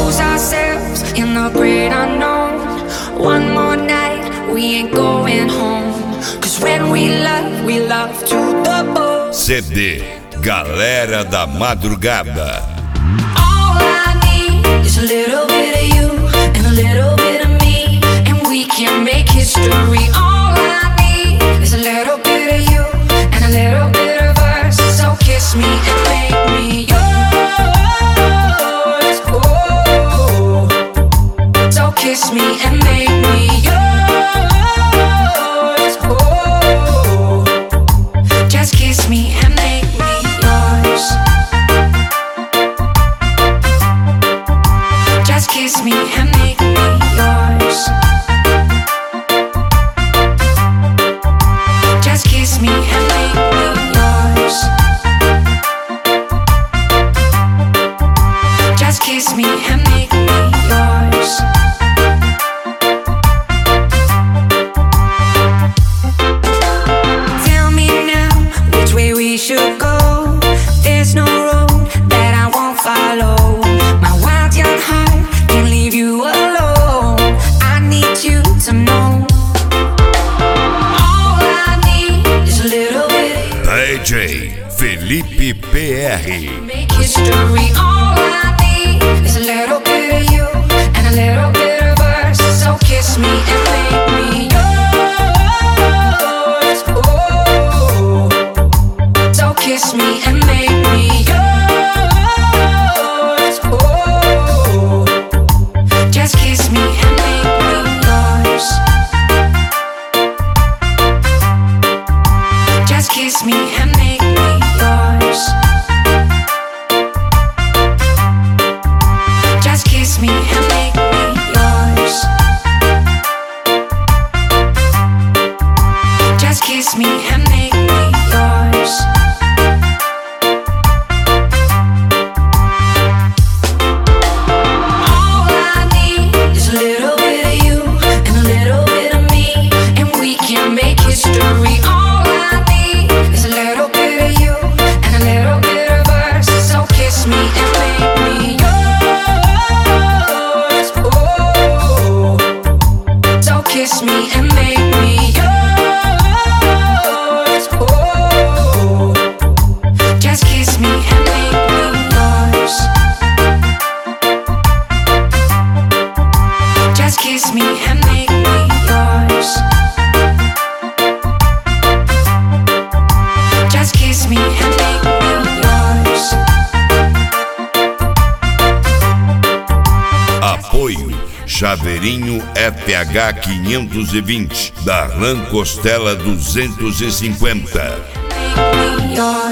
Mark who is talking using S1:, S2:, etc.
S1: lose ourselves in the great unknown. One more night, we ain't going home. Cause when we love to the bone.
S2: CD Galera da Madrugada.
S1: All I need is a little bit of you and a little bit of me, and we can make history. All I need is a little bit of you and a little bit of us. So kiss me and make me yours. Oh, so kiss me and make me yours. Oh, just kiss me and make me yours. Just kiss me and make me yours. Just kiss me and make me yours. Just kiss me and make me yours. Tell me now which way we should go. There's no road that I won't follow. My wild young heart can't leave you alone. I need you to know. All I need is a little bit of
S2: DJ Felipe PR.
S1: make history. All I need is a little bit of you and a little bit of us. So kiss me and make me yours. Oh, so kiss me and make me yours. Oh, just kiss me and make me yours. Just kiss me and make me yours. Just kiss me and make me yours. Just kiss me and make me yours. All I need is a little bit of you and a little bit of me, and we can make history. All I need is a little bit of you and a little bit of us. So kiss me and make me yours. Oh, so kiss me and make me yours. Oh, just kiss me and make me yours. Just kiss me and make me yours. Just kiss me and make me yours.
S2: Apoio Chaveirinho FH 520 da Rã Costela 250.
S1: Make me yours.